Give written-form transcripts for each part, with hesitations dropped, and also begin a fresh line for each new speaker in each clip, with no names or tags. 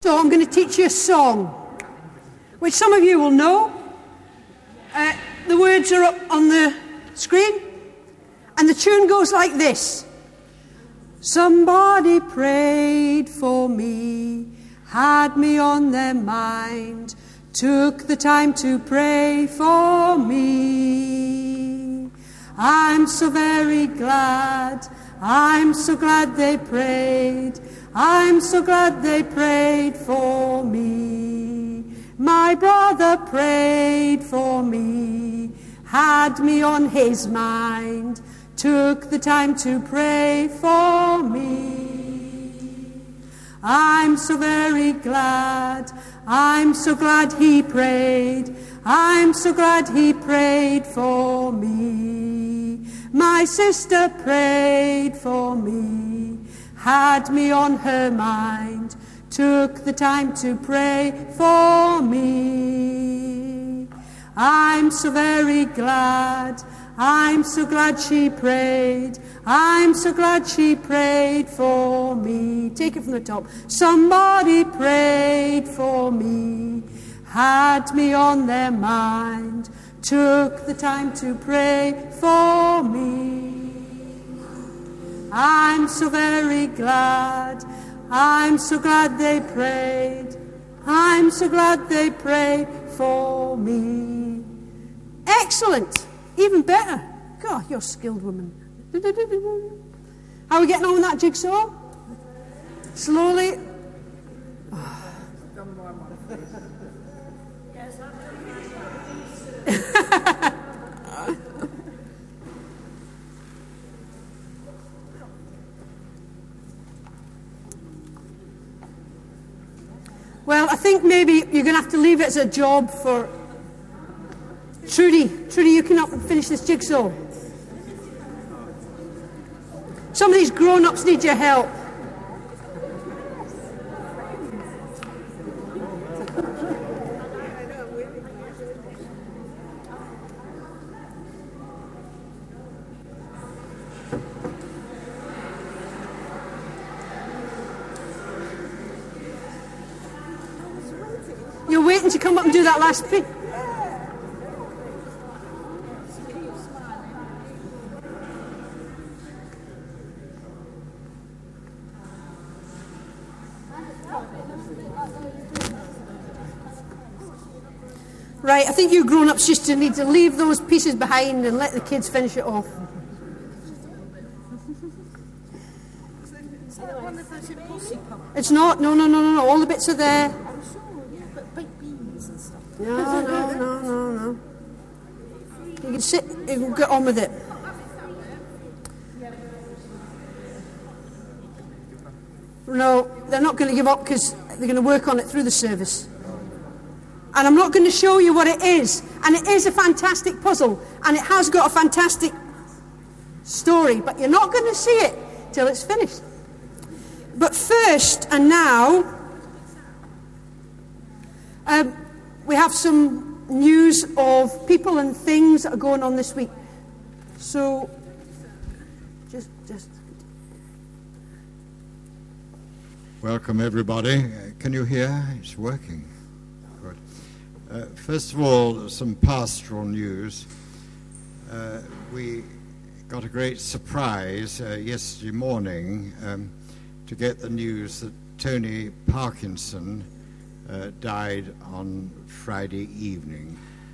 though, I'm going to teach you a song, which some of you will know. The words are up on the screen, and the tune goes like this. Somebody prayed for me, had me on their mind, took the time to pray for me. I'm so very glad, I'm so glad they prayed, I'm so glad they prayed for me. My brother prayed for me, had me on his mind, took the time to pray for me. I'm so very glad, I'm so glad he prayed, I'm so glad he prayed for me. My sister prayed for me, had me on her mind, took the time to pray for me. I'm so very glad, I'm so glad she prayed, I'm so glad she prayed for me. Take it from the top. Somebody prayed for me, had me on their mind, took the time to pray for me. I'm so very glad, I'm so glad they prayed, I'm so glad they prayed for me. Excellent. Even better. God, you're a skilled woman. How are we getting on with that jigsaw? Slowly. Well, I think maybe you're going to have to leave it as a job for Trudy. Trudy, you can up and finish this jigsaw. Some of these grown-ups need your help. You're waiting to come up and do that last bit. Right, I think you grown-ups just need to leave those pieces behind and let the kids finish it off. It's not. No. All the bits are there. No. You can sit, you can get on with it. No, they're not going to give up because they're going to work on it through the service. And I'm not going to show you what it is. And it is a fantastic puzzle. And it has got a fantastic story. But you're not going to see it till it's finished. But first and now, we have some news of people and things that are going on this week. So, just.
Welcome, everybody. Can you hear? It's working. Good. First of all, some pastoral news. We got a great surprise yesterday morning to get the news that Tony Parkinson died on Friday evening.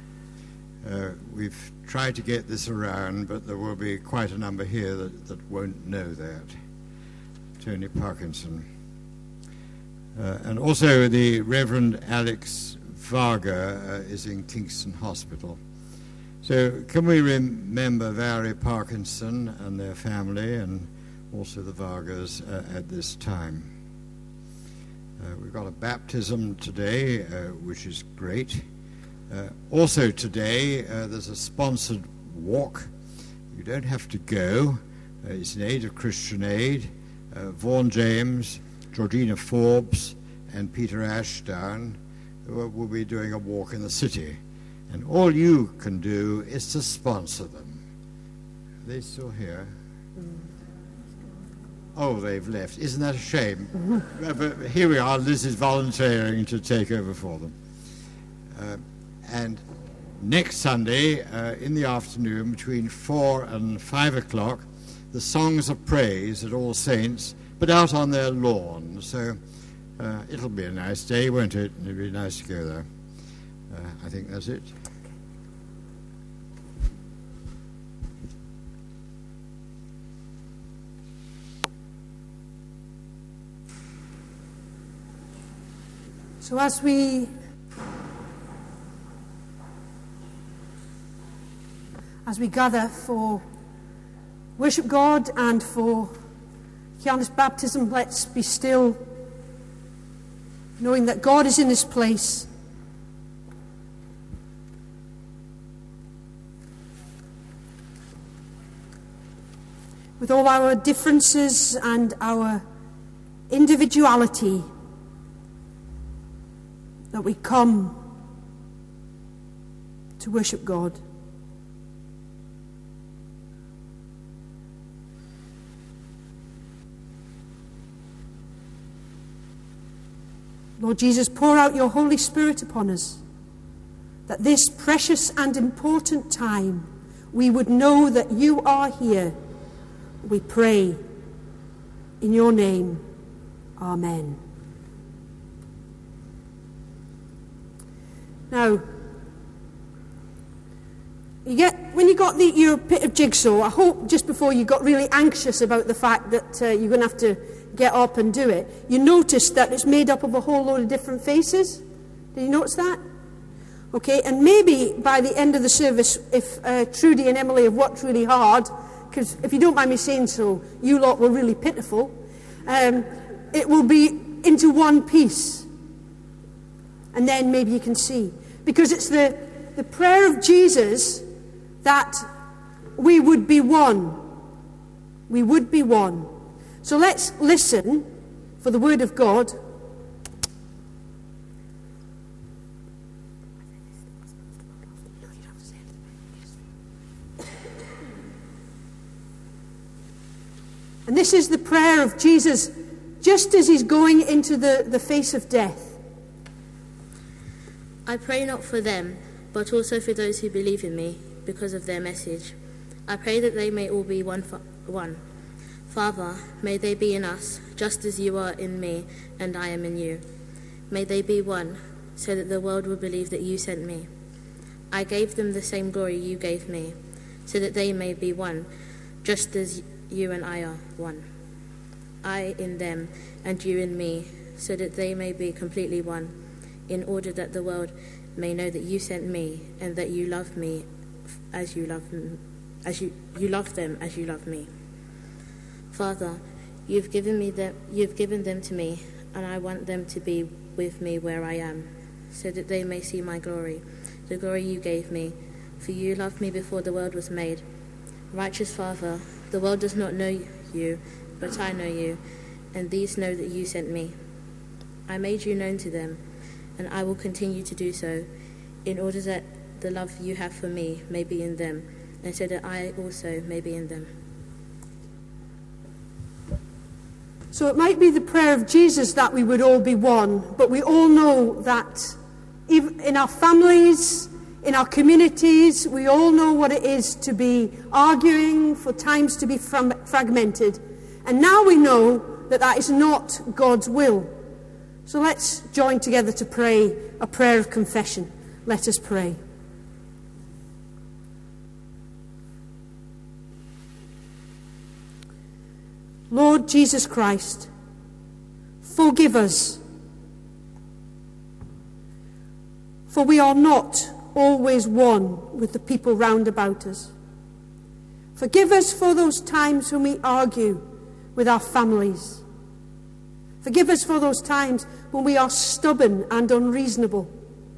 We've tried to get this around, but there will be quite a number here that won't know that. Tony Parkinson. And also the Reverend Alex Varga is in Kingston Hospital. So can we remember Valerie Parkinson and their family and also the Vargas at this time? We've got a baptism today, which is great. Also today, there's a sponsored walk. You don't have to go. It's in aid of Christian Aid. Vaughan James, Georgina Forbes, and Peter Ashdown will be doing a walk in the city. And all you can do is to sponsor them. Are they still here? Oh, they've left. Isn't that a shame? But here we are. Liz is volunteering to take over for them. And next Sunday, in the afternoon, between 4 and 5 o'clock, the Songs of Praise at All Saints, but out on their lawn. So it'll be a nice day, won't it? It'll be nice to go there. I think that's it.
So as we gather for worship God and for Kiana's baptism, let's be still, knowing that God is in this place. With all our differences and our individuality, that we come to worship God. Lord Jesus, pour out your Holy Spirit upon us, that this precious and important time we would know that you are here. We pray in your name. Amen. Now, when you got your bit of jigsaw, I hope just before you got really anxious about the fact that you're going to have to get up and do it, you noticed that it's made up of a whole load of different faces. Did you notice that? Okay, and maybe by the end of the service, if Trudy and Emily have worked really hard, because if you don't mind me saying so, you lot were really pitiful, it will be into one piece. And then maybe you can see. Because it's the prayer of Jesus that we would be one. We would be one. So let's listen for the word of God. And this is the prayer of Jesus just as he's going into the face of death.
I pray not for them, but also for those who believe in me because of their message. I pray that they may all be one. Father, may they be in us, just as you are in me and I am in you. May they be one, so that the world will believe that you sent me. I gave them the same glory you gave me, so that they may be one, just as you and I are one. I in them and you in me, so that they may be completely one, in order that the world may know that you sent me and that you love me as you love them as you love me. Father, you've given them to me, and I want them to be with me where I am, so that they may see my glory, the glory you gave me, for you loved me before the world was made. Righteous Father, the world does not know you, but I know you, and these know that you sent me. I made you known to them, and I will continue to do so, in order that the love you have for me may be in them, and so that I also may be in them.
So it might be the prayer of Jesus that we would all be one, but we all know that even in our families, in our communities, we all know what it is to be arguing, for times to be fragmented. And now we know that that is not God's will. So let's join together to pray a prayer of confession. Let us pray. Lord Jesus Christ, forgive us, for we are not always one with the people round about us. Forgive us for those times when we argue with our families. Forgive us for those times when we are stubborn and unreasonable.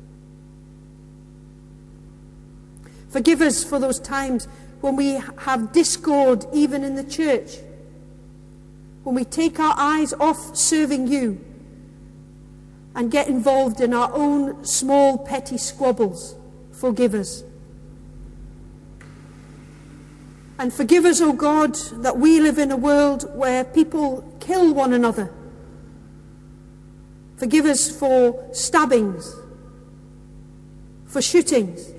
Forgive us for those times when we have discord even in the church. When we take our eyes off serving you and get involved in our own small petty squabbles. Forgive us. And forgive us, O God, that we live in a world where people kill one another. Forgive us for stabbings, for shootings.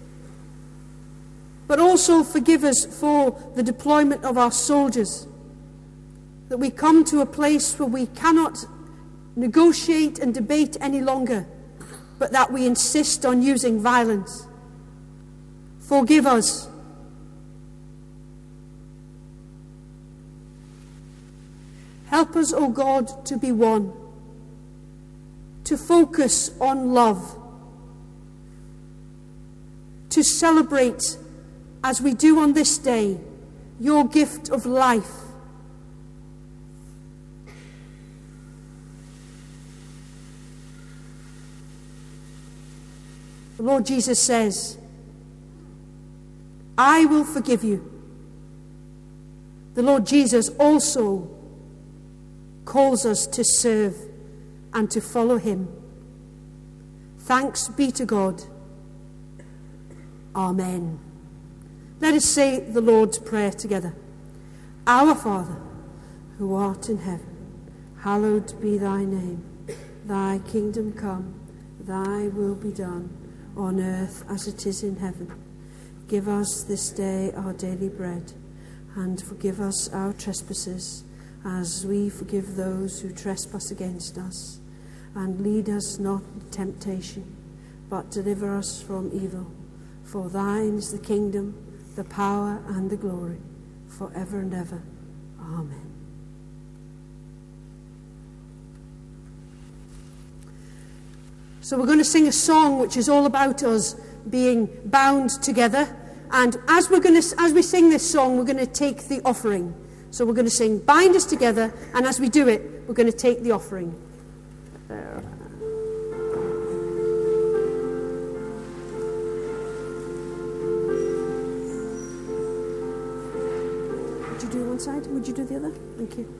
But also forgive us for the deployment of our soldiers, that we come to a place where we cannot negotiate and debate any longer, but that we insist on using violence. Forgive us. Help us, O God, to be one, to focus on love, to celebrate, as we do on this day, your gift of life. The Lord Jesus says, I will forgive you. The Lord Jesus also calls us to serve and to follow him. Thanks be to God. Amen. Let us say the Lord's Prayer together. Our Father, who art in heaven, hallowed be thy name. Thy kingdom come, thy will be done, on earth as it is in heaven. Give us this day our daily bread, and forgive us our trespasses, as we forgive those who trespass against us. And lead us not into temptation, but deliver us from evil. For thine is the kingdom, the power, and the glory, forever and ever. Amen. So we're going to sing a song which is all about us being bound together. And as we sing this song, we're going to take the offering. So we're going to sing Bind Us Together, and as we do it, we're going to take the offering. Would you do one side? Would you do the other? Thank you.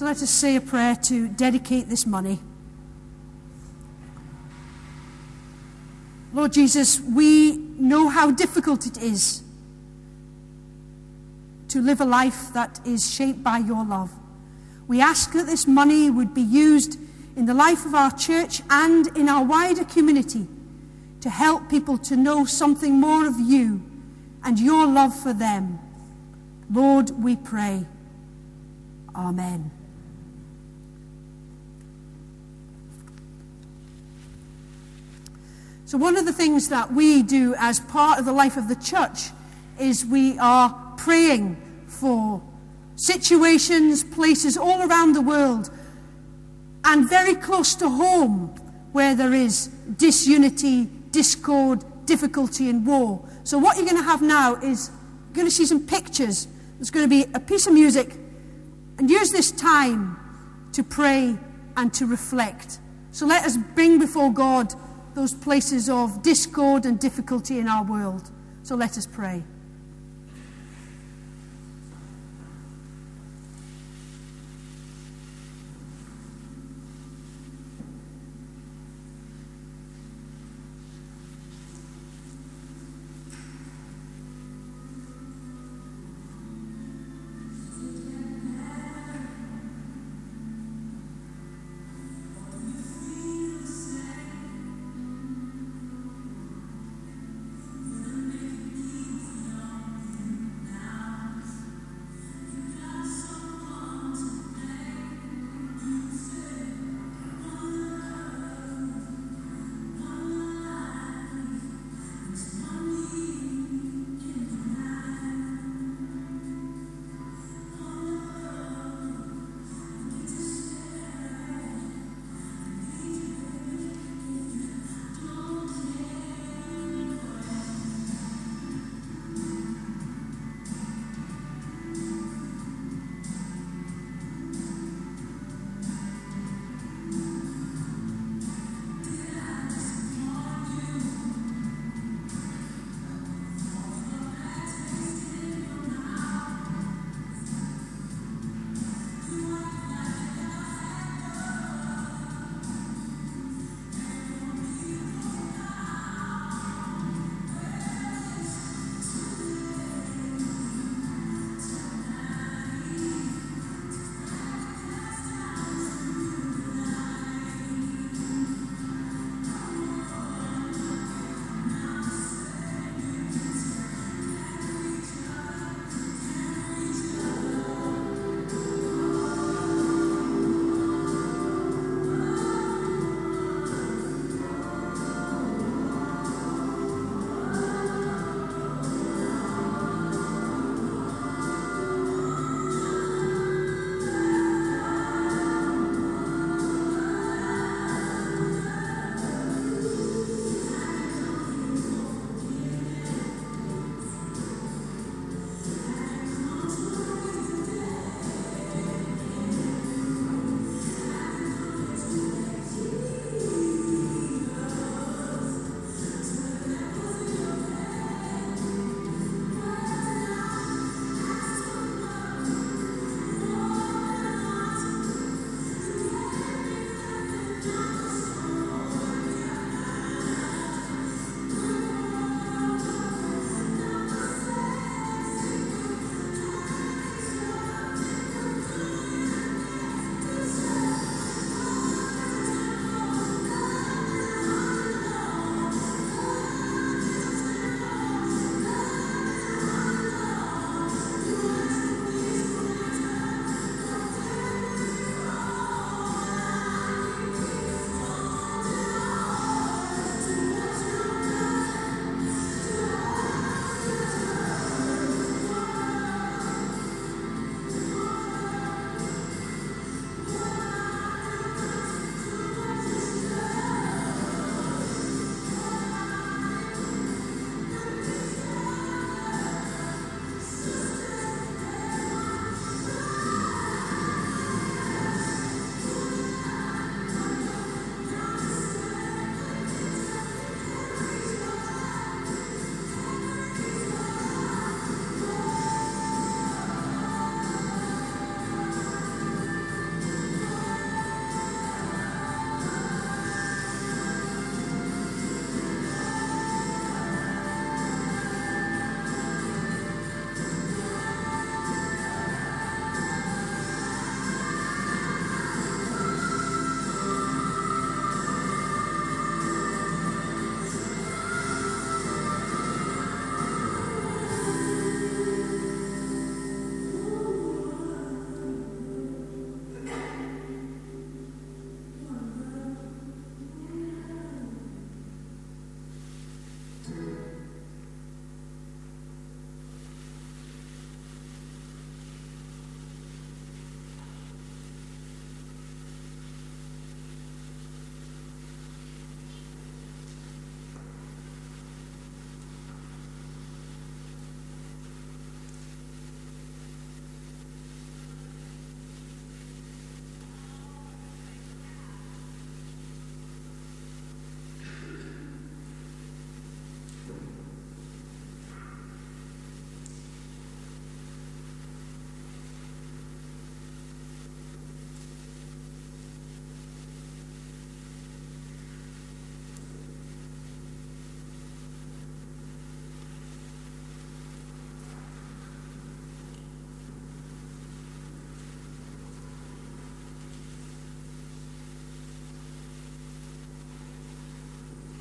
So let us say a prayer to dedicate this money. Lord Jesus, we know how difficult it is to live a life that is shaped by your love. We ask that this money would be used in the life of our church and in our wider community to help people to know something more of you and your love for them. Lord, we pray. Amen. So one of the things that we do as part of the life of the church is we are praying for situations, places all around the world, and very close to home where there is disunity, discord, difficulty and war. So what you're going to have now is you're going to see some pictures. There's going to be a piece of music, and use this time to pray and to reflect. So let us bring before God those places of discord and difficulty in our world. So let us pray.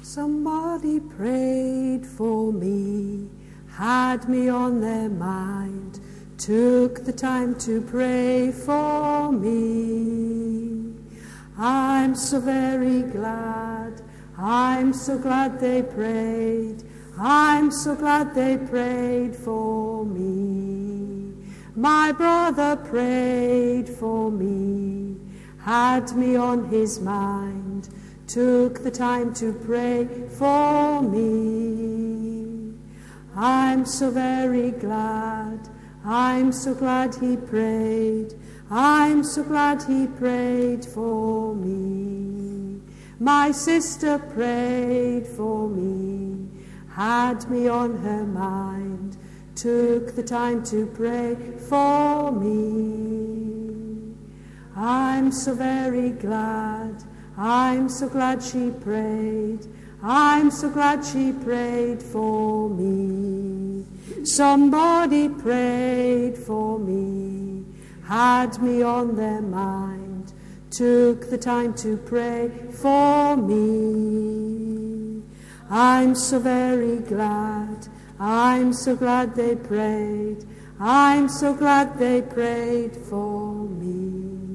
Somebody prayed for me, had me on their mind, took the time to pray for me. I'm so very glad, I'm so glad they prayed, I'm so glad they prayed for me. My brother prayed for me, had me on his mind, took the time to pray for me. I'm so very glad, I'm so glad he prayed, I'm so glad he prayed for me. My sister prayed for me, had me on her mind, took the time to pray for me. I'm so very glad, I'm so glad she prayed, I'm so glad she prayed for me. Somebody prayed for me, had me on their mind, took the time to pray for me. I'm so very glad, I'm so glad they prayed, I'm so glad they prayed for me.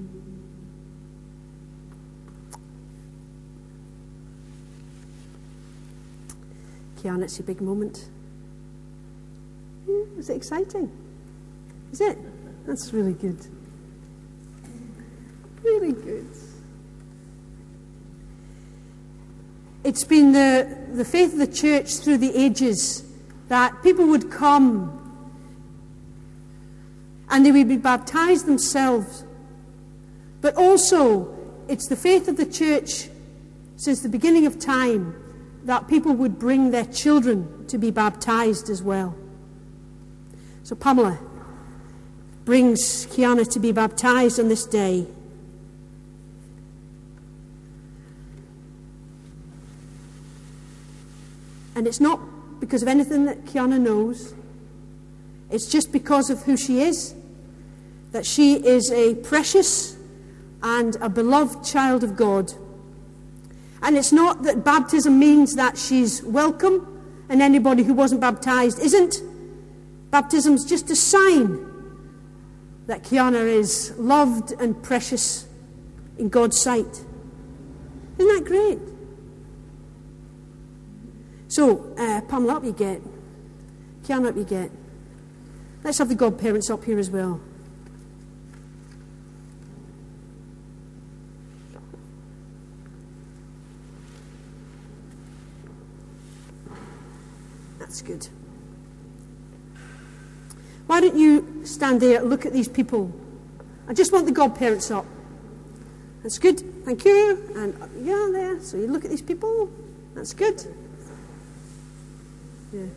Kiana, it's your big moment. Yeah, was it exciting? Is it? That's really good. Really good. It's been the faith of the church through the ages that people would come and they would be baptized themselves. But also, it's the faith of the church since the beginning of time that people would bring their children to be baptized as well. So Pamela brings Kiana to be baptized on this day. And it's not because of anything that Kiana knows. It's just because of who she is, that she is a precious and a beloved child of God. And it's not that baptism means that she's welcome and anybody who wasn't baptized isn't. Baptism's just a sign that Kiana is loved and precious in God's sight. Isn't that great? So, Pamela, up you get. Kiana, up you get. Let's have the godparents up here as well. That's good. Why don't you stand there and look at these people? I just want the godparents up. That's good. Thank you. And yeah, there. So you look at these people. That's good. Yeah.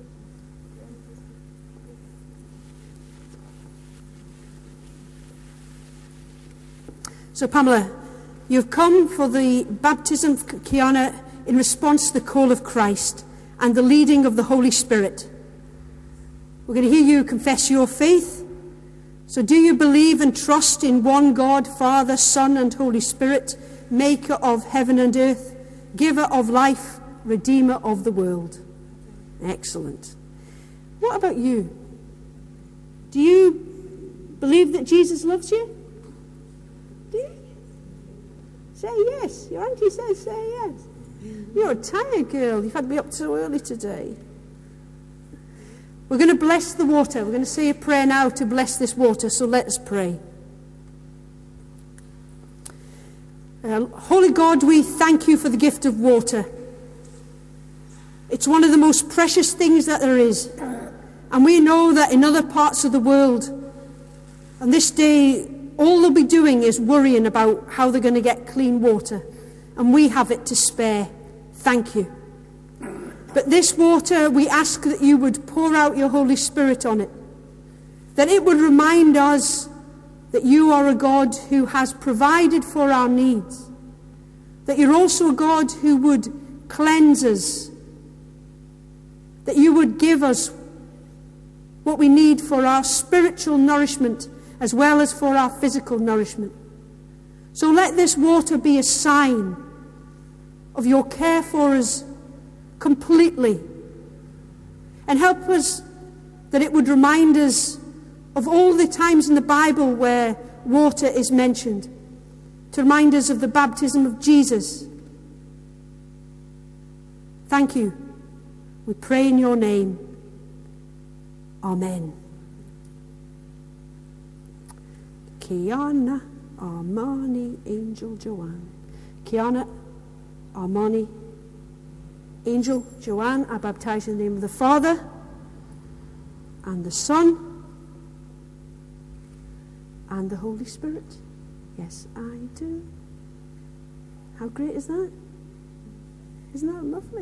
So Pamela, you've come for the baptism of Kiana in response to the call of Christ and the leading of the Holy Spirit. We're going to hear you confess your faith. So do you believe and trust in one God, Father, Son, and Holy Spirit, maker of heaven and earth, giver of life, redeemer of the world? Excellent. What about you? Do you believe that Jesus loves you? Do you? Say yes. Your auntie says say yes. You're a tired girl. You've had to be up so early today. We're going to bless the water. We're going to say a prayer now to bless this water, so let us pray. Holy God, we thank you for the gift of water. It's one of the most precious things that there is. And we know that in other parts of the world, on this day, all they'll be doing is worrying about how they're going to get clean water. And we have it to spare. Thank you. But this water, we ask that you would pour out your Holy Spirit on it. That it would remind us that you are a God who has provided for our needs. That you're also a God who would cleanse us. That you would give us what we need for our spiritual nourishment as well as for our physical nourishment. So let this water be a sign of your care for us completely. And help us that it would remind us of all the times in the Bible where water is mentioned, to remind us of the baptism of Jesus. Thank you. We pray in your name. Amen. Kiana, Armani, Angel, Joanne. Kiana, Armani, Angel, Joanne, I baptize in the name of the Father and the Son and the Holy Spirit. Yes, I do. How great is that? Isn't that lovely?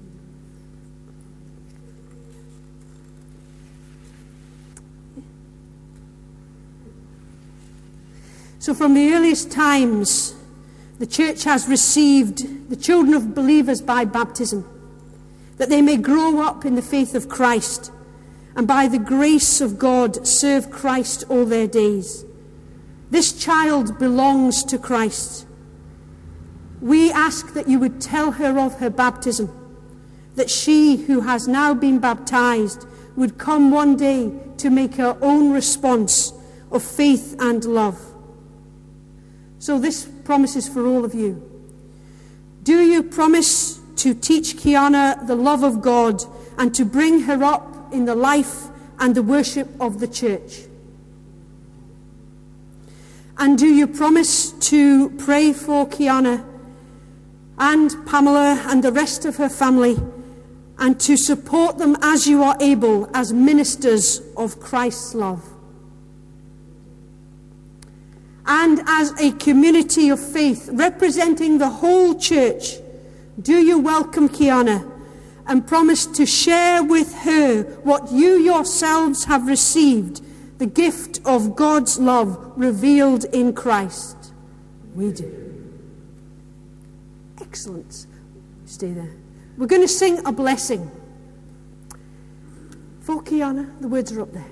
So from the earliest times, the church has received the children of believers by baptism, that they may grow up in the faith of Christ, and by the grace of God serve Christ all their days. This child belongs to Christ. We ask that you would tell her of her baptism, that she who has now been baptized would come one day to make her own response of faith and love. So this promise is for all of you. Do you promise to teach Kiana the love of God and to bring her up in the life and the worship of the church? And do you promise to pray for Kiana and Pamela and the rest of her family and to support them as you are able as ministers of Christ's love? And as a community of faith representing the whole church, do you welcome Kiana and promise to share with her what you yourselves have received, the gift of God's love revealed in Christ? We do. Excellent. Stay there. We're going to sing a blessing for Kiana. The words are up there.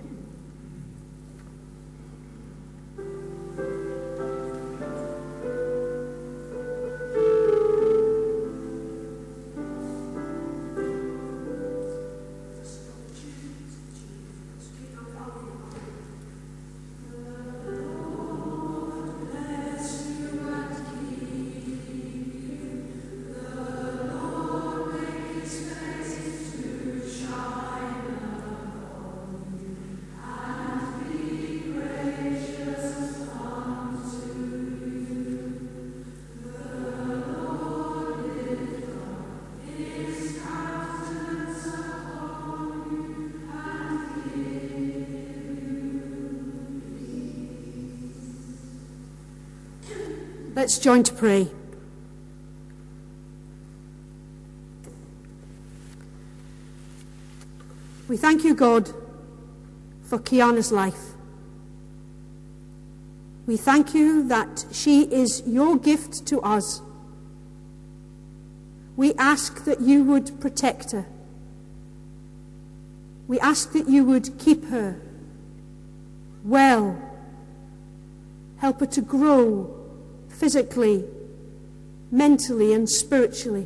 Let's join to pray. We thank you, God, for Kiana's life. We thank you that she is your gift to us. We ask that you would protect her. We ask that you would keep her well, help her to grow physically, mentally, and spiritually.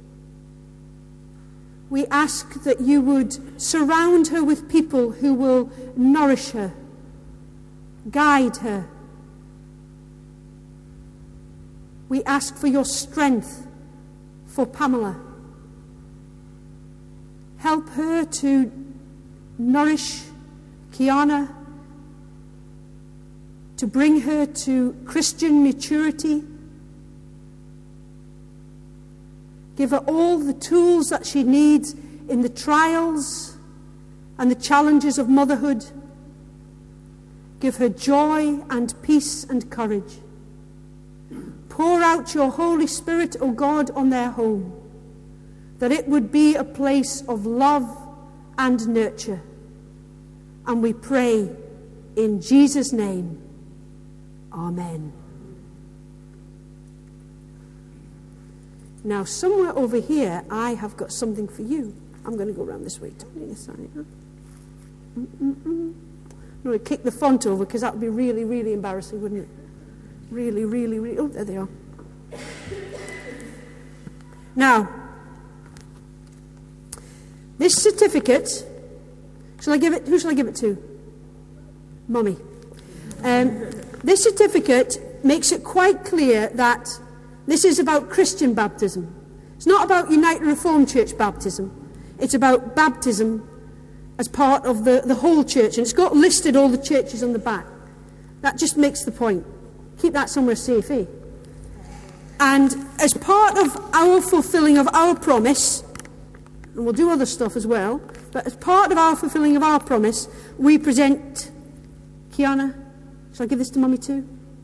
We ask that you would surround her with people who will nourish her, guide her. We ask for your strength for Pamela. Help her to nourish Kiana, to bring her to Christian maturity. Give her all the tools that she needs in the trials and the challenges of motherhood. Give her joy and peace and courage. Pour out your Holy Spirit, O God, on their home, that it would be a place of love and nurture. And we pray in Jesus' name. Amen. Now, somewhere over here, I have got something for you. I'm going to go around this way. I'm going to kick the font over because that would be really, really embarrassing, wouldn't it? Really, really, really. Oh, there they are. Now, This certificate, who shall I give it to? Mummy. This certificate makes it quite clear that this is about Christian baptism. It's not about United Reformed Church baptism. It's about baptism as part of the whole church. And it's got listed all the churches on the back. That just makes the point. Keep that somewhere safe, eh? And as part of our fulfilling of our promise, and we'll do other stuff as well, but as part of our fulfilling of our promise, we present... Kiana, shall I give this to Mummy too?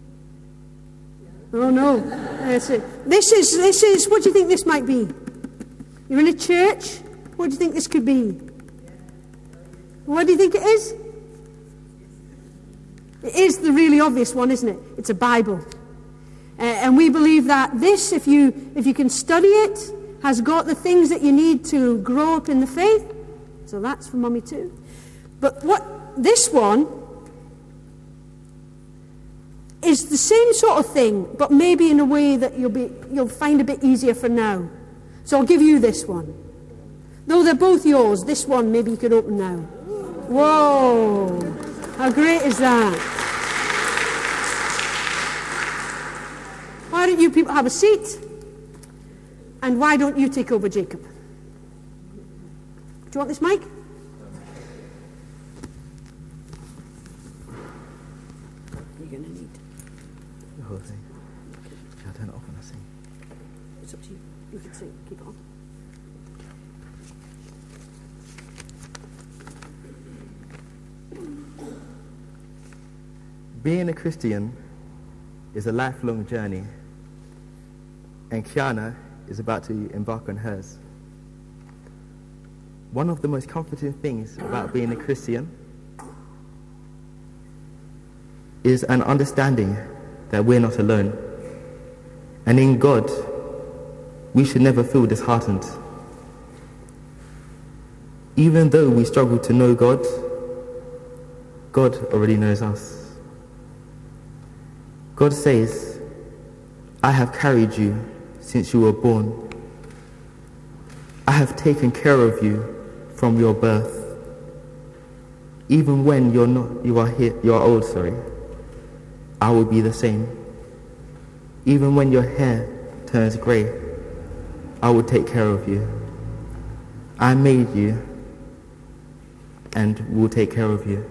Oh no. That's it. This is, what do you think this might be? You're in a church? What do you think this could be? What do you think it is? It is the really obvious one, isn't it? It's a Bible. And we believe that this, if you can study it, has got the things that you need to grow up in the faith. So that's for Mummy too. But this one is the same sort of thing, but maybe in a way that you'll find a bit easier for now. So I'll give you this one. Though they're both yours, this one maybe you could open now. Whoa! How great is that? Why don't you people have a seat? And why don't you take over, Jacob? Do you want this mic? You're going to need
the whole thing. Shall I turn it off when I sing?
It's up to you. You can sing. Keep it on.
Being a Christian is a lifelong journey, and Kiana is about to embark on hers. One of the most comforting things about being a Christian is an understanding that we're not alone, and in God we should never feel disheartened. Even though we struggle to know God, God already knows us. God says, I have carried you since you were born. I have taken care of you from your birth. Even when you are old, I will be the same. Even when your hair turns grey, I will take care of you. I made you and will take care of you.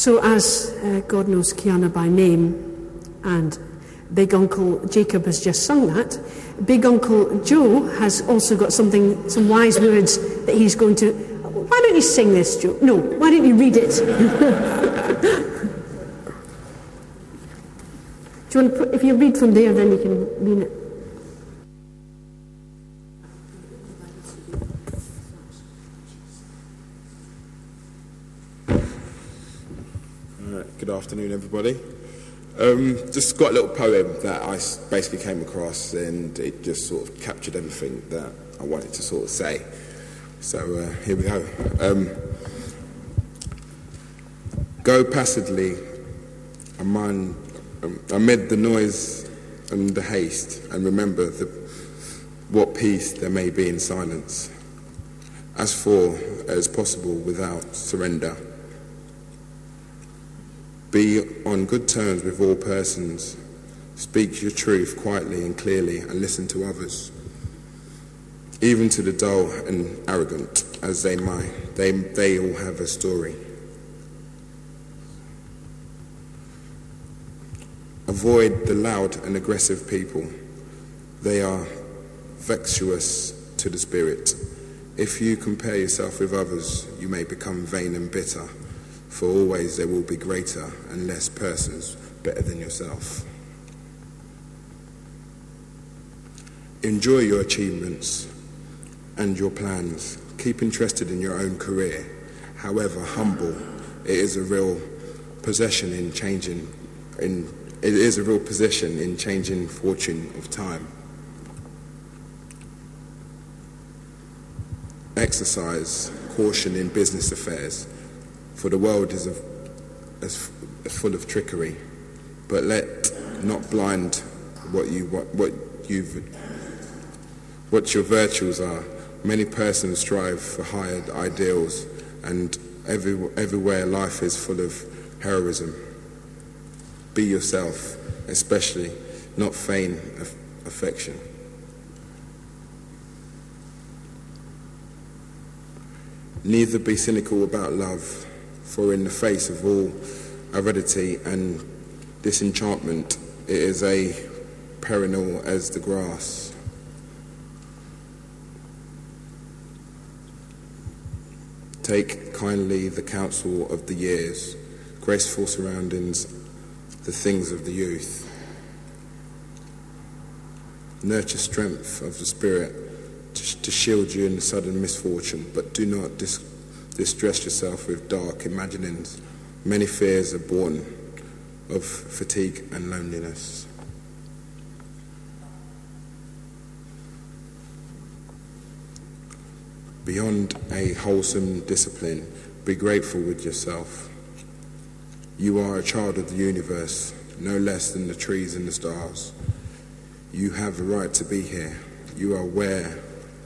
So as God knows Kiana by name, and Big Uncle Jacob has just sung that, Big Uncle Joe has also got some wise words that he's going to... Why don't you sing this, Joe? No, why don't you read it? Do you want to if you read from there, then you can read it.
Good afternoon, everybody. Just got a little poem that I basically came across, and it just sort of captured everything that I wanted to sort of say. So here we go. Go placidly amid the noise and the haste, and remember what peace there may be in silence. As far as possible without surrender. Be on good terms with all persons. Speak your truth quietly and clearly, and listen to others. Even to the dull and arrogant, as they might, they all have a story. Avoid the loud and aggressive people. They are vexuous to the spirit. If you compare yourself with others, you may become vain and bitter, for always there will be greater and less persons better than yourself. Enjoy your achievements and your plans. Keep interested in your own career. However humble, it is a real possession in changing fortune of time. Exercise caution in business affairs, for the world is full of trickery. But let not blind what your virtues are. Many persons strive for higher ideals, and everywhere life is full of heroism. Be yourself, especially, not feign affection. Neither be cynical about love, for in the face of all aridity and disenchantment, it is a perennial as the grass. Take kindly the counsel of the years, graceful surroundings, the things of the youth. Nurture strength of the spirit to shield you in sudden misfortune, but do not distress yourself with dark imaginings. Many fears are born of fatigue and loneliness. Beyond a wholesome discipline, be grateful with yourself. You are a child of the universe, no less than the trees and the stars. You have a right to be here. You are aware,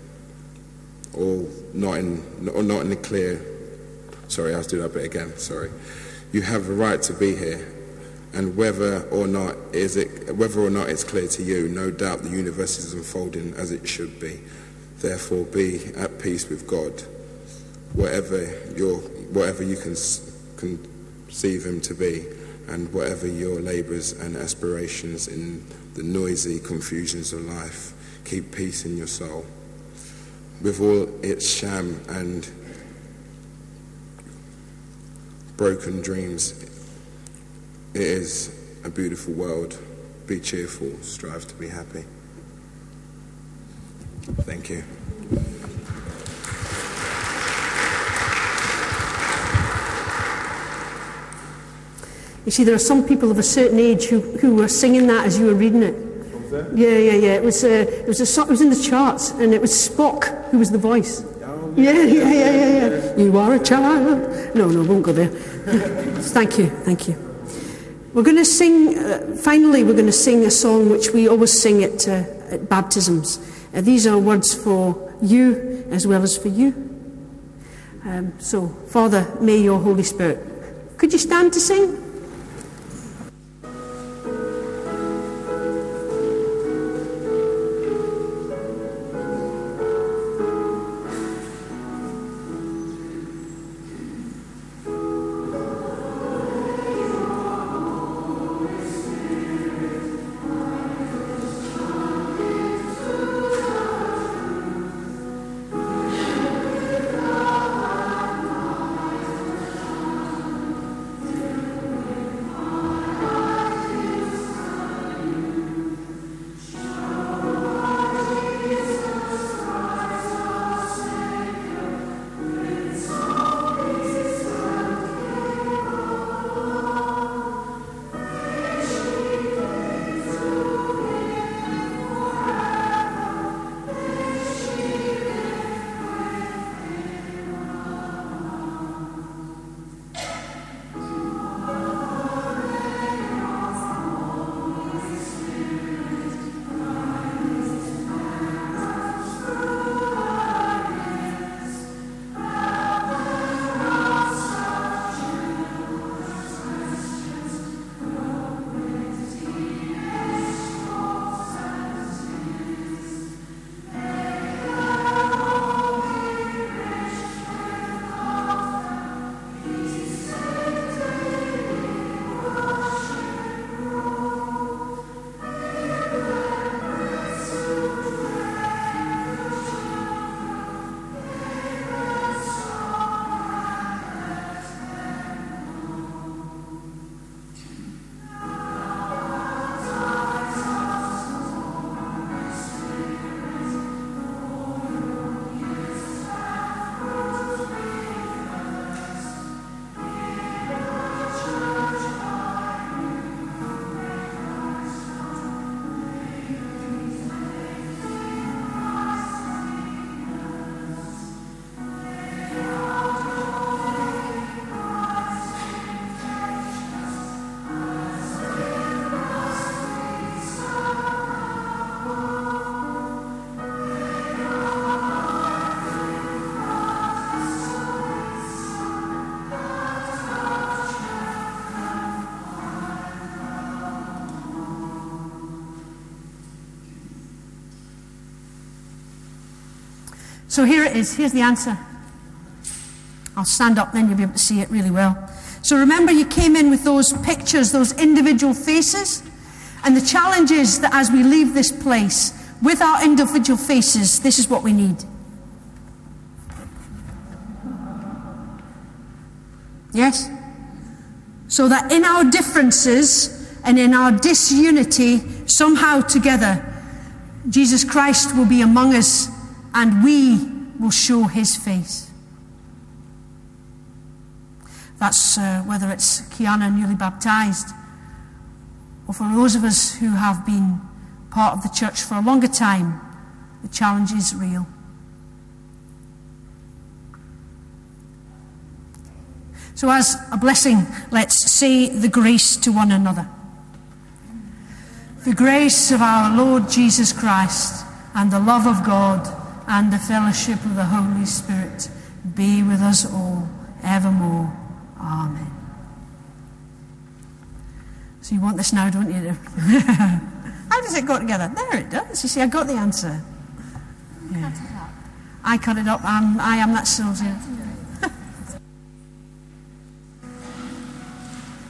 or not in the clear. Sorry, I'll do that bit again. Sorry. You have a right to be here, and whether or not it's clear to you, no doubt the universe is unfolding as it should be. Therefore, be at peace with God, whatever you can conceive Him to be, and whatever your labours and aspirations in the noisy confusions of life. Keep peace in your soul. With all its sham and broken dreams, it is a beautiful world. Be cheerful, strive to be happy. Thank you.
You see, there are some people of a certain age who were singing that as you were reading it. Yeah. It was in the charts, and it was Spock who was the voice. Yeah. You are a child. No, won't go there. Thank you. We're going to sing. Finally, we're going to sing a song which we always sing at baptisms. These are words for you as well as for you. So, Father, may your Holy Spirit. Could you stand to sing? So here it is. Here's the answer. I'll stand up, then you'll be able to see it really well. So remember, you came in with those pictures, those individual faces. And the challenge is that as we leave this place, with our individual faces, this is what we need. Yes? So that in our differences and in our disunity, somehow together, Jesus Christ will be among us and we will show his face. That's whether it's Kiana newly baptized, or for those of us who have been part of the church for a longer time, the challenge is real. So as a blessing, let's say the grace to one another. The grace of our Lord Jesus Christ, and the love of God, and the fellowship of the Holy Spirit be with us all evermore. Amen. So you want this now, don't you? How does it go together? There it does. You see, I got the answer. Yeah. I cut it up. I am that soldier.